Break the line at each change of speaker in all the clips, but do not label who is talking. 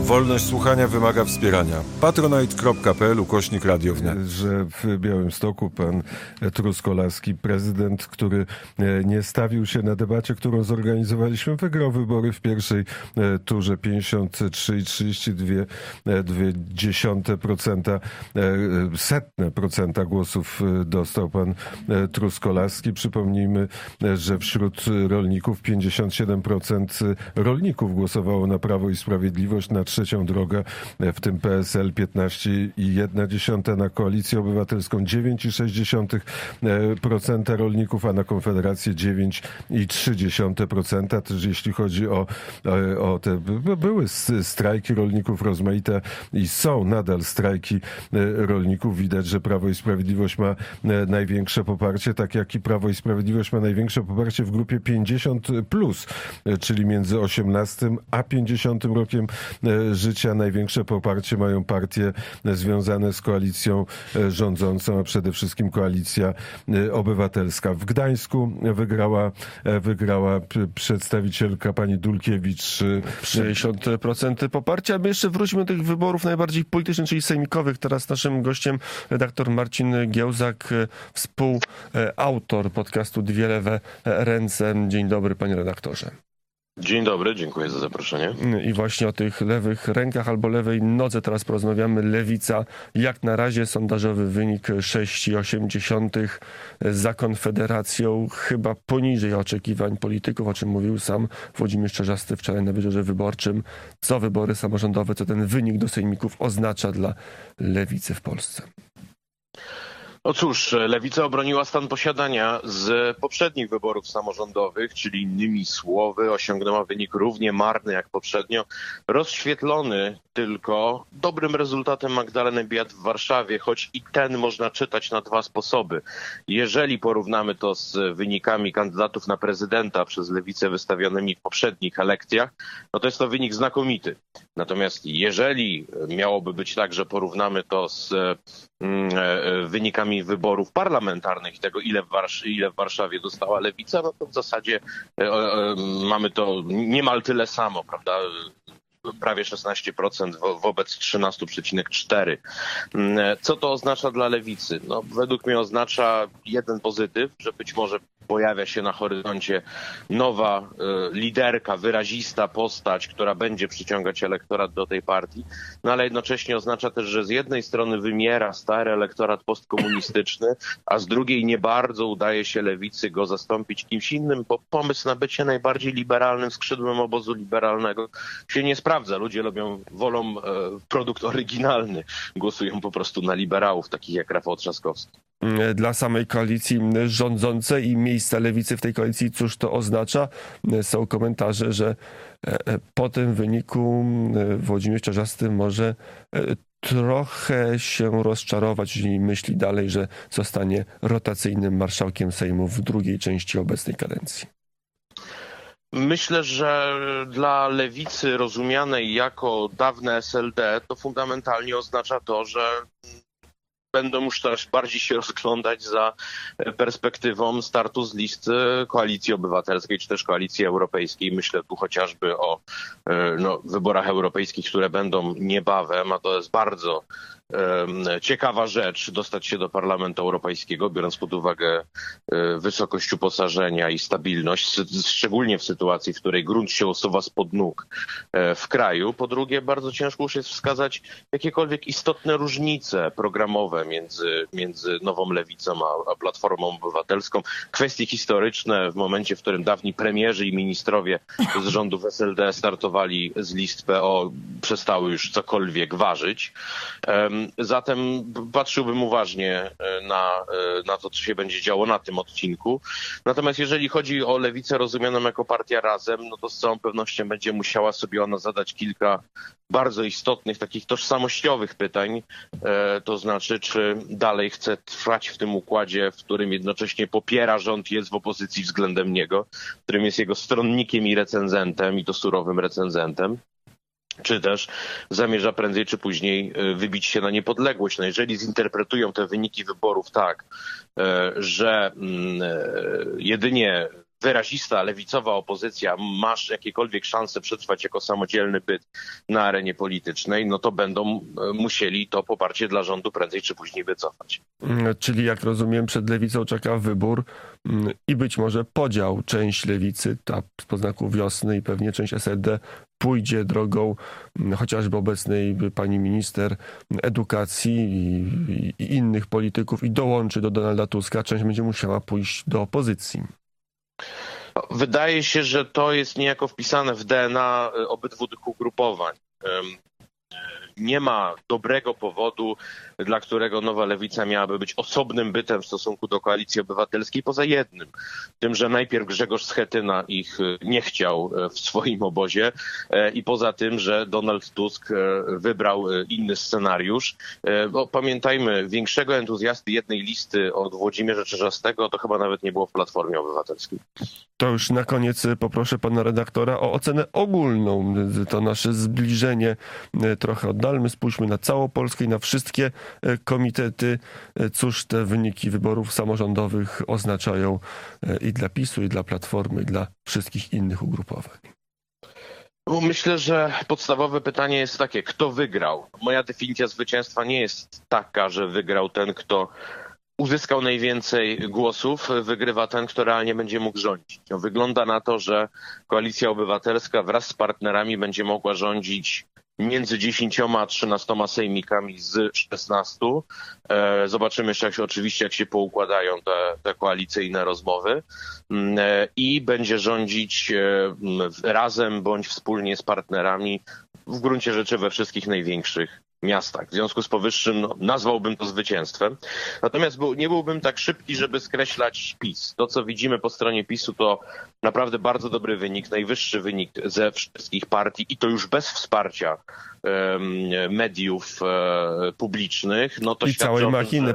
Wolność słuchania wymaga wspierania. patronite.pl/Radio Wnet.
Że w Białymstoku pan Truskolaski, prezydent, który nie stawił się na debacie, którą zorganizowaliśmy, wygrał wybory w pierwszej turze 53,32%. 0,01% głosów dostał pan Truskolaski. Przypomnijmy, że wśród rolników 57% rolników głosowało na Prawo i Sprawiedliwość, na Trzecią Drogę, w tym PSL 15,1%, na Koalicję Obywatelską 9,6% rolników, a na Konfederację 9,3%. Też jeśli chodzi o te, były strajki rolników rozmaite i są nadal strajki rolników. Widać, że Prawo i Sprawiedliwość ma największe poparcie, tak jak i Prawo i Sprawiedliwość ma największe poparcie w grupie 50+, czyli między 18 a 50 rokiem życia. Największe poparcie mają partie związane z koalicją rządzącą, a przede wszystkim Koalicja Obywatelska. W Gdańsku wygrała przedstawicielka pani Dulkiewicz.
60% poparcia. My jeszcze wróćmy do tych wyborów najbardziej politycznych, czyli sejmikowych. Teraz naszym gościem redaktor Marcin Giełzak, współautor podcastu Dwie lewe ręce. Dzień dobry, panie redaktorze.
Dzień dobry, dziękuję za zaproszenie.
I właśnie o tych lewych rękach albo lewej nodze teraz porozmawiamy. Lewica, jak na razie sondażowy wynik 6,8 za Konfederacją, chyba poniżej oczekiwań polityków, o czym mówił sam Włodzimierz Czarzasty wczoraj na Dyżurze Wyborczym. Co wybory samorządowe, co ten wynik do sejmików oznacza dla Lewicy w Polsce?
No cóż, Lewica obroniła stan posiadania z poprzednich wyborów samorządowych, czyli innymi słowy osiągnęła wynik równie marny jak poprzednio, rozświetlony tylko dobrym rezultatem Magdaleny Biejat w Warszawie, choć i ten można czytać na dwa sposoby. Jeżeli porównamy to z wynikami kandydatów na prezydenta przez Lewicę wystawionymi w poprzednich elekcjach, no to jest to wynik znakomity. Natomiast jeżeli miałoby być tak, że porównamy to z wynikami wyborów parlamentarnych i tego, ile w Warszawie dostała Lewica, no to w zasadzie mamy to niemal tyle samo, prawda? Prawie 16% wobec 13,4%. Co to oznacza dla Lewicy? No, według mnie oznacza jeden pozytyw, że być może pojawia się na horyzoncie nowa liderka, wyrazista postać, która będzie przyciągać elektorat do tej partii, no ale jednocześnie oznacza też, że z jednej strony wymiera stary elektorat postkomunistyczny, a z drugiej nie bardzo udaje się Lewicy go zastąpić kimś innym, bo pomysł na bycie najbardziej liberalnym skrzydłem obozu liberalnego się nie sprawdza. Ludzie wolą produkt oryginalny, głosują po prostu na liberałów, takich jak Rafał Trzaskowski.
Dla samej koalicji rządzącej i miejsca Lewicy w tej koalicji, cóż to oznacza? Są komentarze, że po tym wyniku Włodzimierz Czarzasty może trochę się rozczarować i myśli dalej, że zostanie rotacyjnym marszałkiem Sejmu w drugiej części obecnej kadencji.
Myślę, że dla Lewicy rozumianej jako dawne SLD to fundamentalnie oznacza to, że będą już też bardziej się rozglądać za perspektywą startu z listy Koalicji Obywatelskiej czy też Koalicji Europejskiej. Myślę tu chociażby o wyborach europejskich, które będą niebawem, a to jest bardzo ciekawa rzecz, dostać się do Parlamentu Europejskiego, biorąc pod uwagę wysokość uposażenia i stabilność, szczególnie w sytuacji, w której grunt się usuwa spod nóg w kraju. Po drugie, bardzo ciężko już jest wskazać jakiekolwiek istotne różnice programowe między Nową Lewicą a Platformą Obywatelską. Kwestie historyczne w momencie, w którym dawni premierzy i ministrowie z rządów SLD startowali z list PO, przestały już cokolwiek ważyć. Zatem patrzyłbym uważnie na to, co się będzie działo na tym odcinku. Natomiast jeżeli chodzi o Lewicę rozumianą jako partia Razem, no to z całą pewnością będzie musiała sobie ona zadać kilka bardzo istotnych, takich tożsamościowych pytań. To znaczy, czy dalej chce trwać w tym układzie, w którym jednocześnie popiera rząd, jest w opozycji względem niego, w którym jest jego stronnikiem i recenzentem, i to surowym recenzentem. Czy też zamierza prędzej czy później wybić się na niepodległość. No jeżeli zinterpretują te wyniki wyborów tak, że jedynie wyrazista, lewicowa opozycja masz jakiekolwiek szanse przetrwać jako samodzielny byt na arenie politycznej, no to będą musieli to poparcie dla rządu prędzej czy później wycofać.
Czyli jak rozumiem, przed lewicą czeka wybór i być może podział. Część lewicy, ta z poznaku Wiosny i pewnie część SLD pójdzie drogą chociażby obecnej pani minister edukacji i innych polityków i dołączy do Donalda Tuska. Część będzie musiała pójść do opozycji.
Wydaje się, że to jest niejako wpisane w DNA obydwu tych ugrupowań. Nie ma dobrego powodu, dla którego Nowa Lewica miałaby być osobnym bytem w stosunku do Koalicji Obywatelskiej, poza jednym. Tym, że najpierw Grzegorz Schetyna ich nie chciał w swoim obozie i poza tym, że Donald Tusk wybrał inny scenariusz. Bo pamiętajmy, większego entuzjasty jednej listy od Włodzimierza Czarzastego to chyba nawet nie było w Platformie Obywatelskiej.
To już na koniec poproszę pana redaktora o ocenę ogólną. To nasze zbliżenie trochę oddalmy. Spójrzmy na całą Polskę i na wszystkie komitety. Cóż te wyniki wyborów samorządowych oznaczają i dla PiS-u, i dla Platformy, i dla wszystkich innych ugrupowań?
Myślę, że podstawowe pytanie jest takie, kto wygrał? Moja definicja zwycięstwa nie jest taka, że wygrał ten, kto uzyskał najwięcej głosów, wygrywa ten, kto realnie będzie mógł rządzić. Wygląda na to, że Koalicja Obywatelska wraz z partnerami będzie mogła rządzić między 10 a 13 sejmikami z 16. Zobaczymy jeszcze oczywiście, jak się poukładają te koalicyjne rozmowy. I będzie rządzić razem bądź wspólnie z partnerami w gruncie rzeczy we wszystkich największych miastach. W związku z powyższym nazwałbym to zwycięstwem. Natomiast nie byłbym tak szybki, żeby skreślać PiS. To, co widzimy po stronie PiS-u, to naprawdę bardzo dobry wynik, najwyższy wynik ze wszystkich partii i to już bez wsparcia mediów publicznych. No to
i całej machiny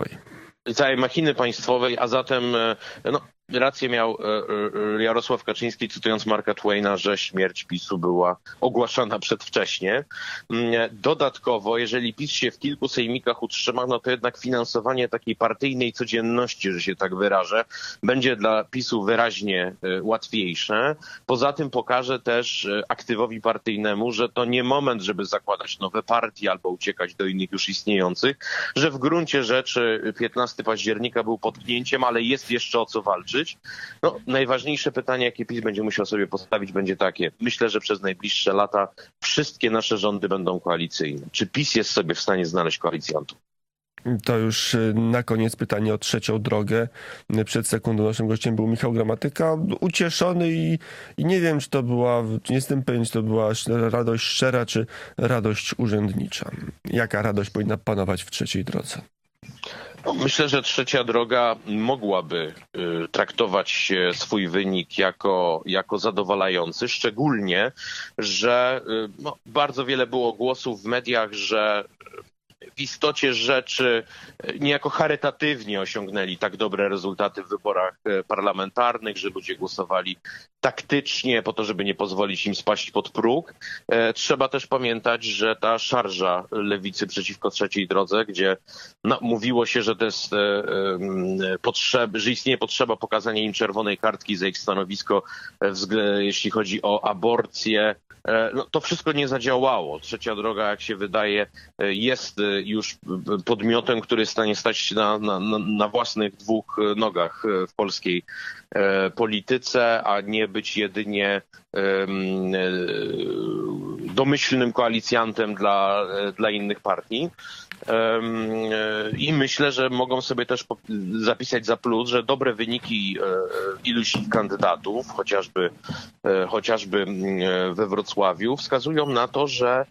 państwowej. A zatem rację miał Jarosław Kaczyński, cytując Marka Twaina, że śmierć PiS-u była ogłaszana przedwcześnie. Dodatkowo, jeżeli PiS się w kilku sejmikach utrzyma, no to jednak finansowanie takiej partyjnej codzienności, że się tak wyrażę, będzie dla PiS-u wyraźnie łatwiejsze. Poza tym pokaże też aktywowi partyjnemu, że to nie moment, żeby zakładać nowe partie albo uciekać do innych już istniejących, że w gruncie rzeczy 15 października był potknięciem, ale jest jeszcze o co walczyć. Najważniejsze pytanie, jakie PiS będzie musiał sobie postawić, będzie takie. Myślę, że przez najbliższe lata wszystkie nasze rządy będą koalicyjne. Czy PiS jest sobie w stanie znaleźć koalicjantów?
To już na koniec pytanie o trzecią drogę. Przed sekundą naszym gościem był Michał Gramatyka, ucieszony i nie wiem, nie jestem pewien, czy to była radość szczera, czy radość urzędnicza. Jaka radość powinna panować w trzeciej drodze?
Myślę, że trzecia droga mogłaby traktować swój wynik jako zadowalający, szczególnie, że bardzo wiele było głosów w mediach, że w istocie rzeczy niejako charytatywnie osiągnęli tak dobre rezultaty w wyborach parlamentarnych, że ludzie głosowali taktycznie po to, żeby nie pozwolić im spaść pod próg. Trzeba też pamiętać, że ta szarża lewicy przeciwko trzeciej drodze, gdzie mówiło się, że to jest że istnieje potrzeba pokazania im czerwonej kartki za ich stanowisko, jeśli chodzi o aborcję, to wszystko nie zadziałało. Trzecia droga, jak się wydaje, jest już podmiotem, który jest w stanie stać się na własnych dwóch nogach w polskiej polityce, a nie być jedynie domyślnym koalicjantem dla innych partii. I myślę, że mogą sobie też zapisać za plus, że dobre wyniki iluś kandydatów, chociażby we Wrocławiu, wskazują na to,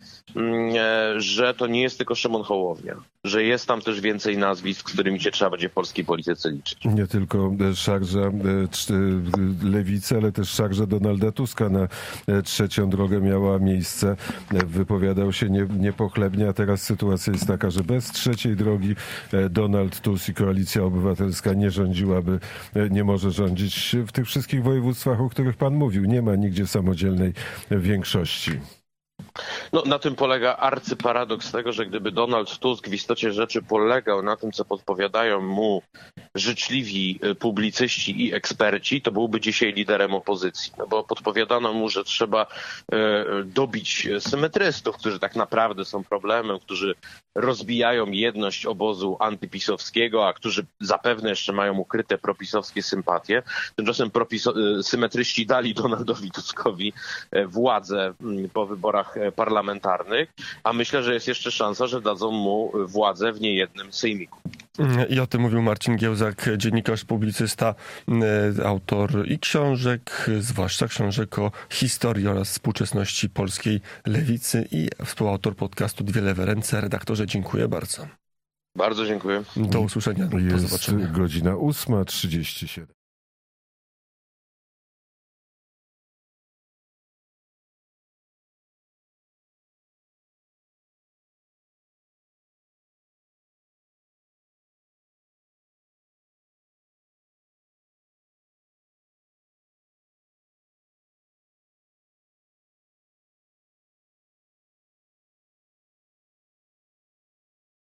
że to nie jest tylko Szymon Hołownia, że jest tam też więcej nazwisk, z którymi się trzeba będzie w polskiej polityce liczyć.
Nie tylko szarża lewicy, ale też szarża Donalda Tuska na trzecią drogę miała miejsce. Wypowiadał się niepochlebnie, a teraz sytuacja jest taka, że bez trzeciej drogi Donald Tusk i Koalicja Obywatelska nie może rządzić w tych wszystkich województwach, o których pan mówił. Nie ma nigdzie samodzielnej większości.
No, na tym polega arcyparadoks tego, że gdyby Donald Tusk w istocie rzeczy polegał na tym, co podpowiadają mu życzliwi publicyści i eksperci, to byłby dzisiaj liderem opozycji. No bo podpowiadano mu, że trzeba dobić symetrystów, którzy tak naprawdę są problemem, którzy rozbijają jedność obozu antypisowskiego, a którzy zapewne jeszcze mają ukryte propisowskie sympatie. Tymczasem symetryści dali Donaldowi Tuskowi władzę po wyborach parlamentarnych, a myślę, że jest jeszcze szansa, że dadzą mu władzę w niejednym sejmiku.
I o tym mówił Marcin Giełzak, dziennikarz, publicysta, autor i książek, zwłaszcza książek o historii oraz współczesności polskiej lewicy i współautor podcastu Dwie lewe ręce. Redaktorze, dziękuję bardzo.
Bardzo dziękuję.
Do usłyszenia. Do
Jest
zobaczenia.
godzina 8:37.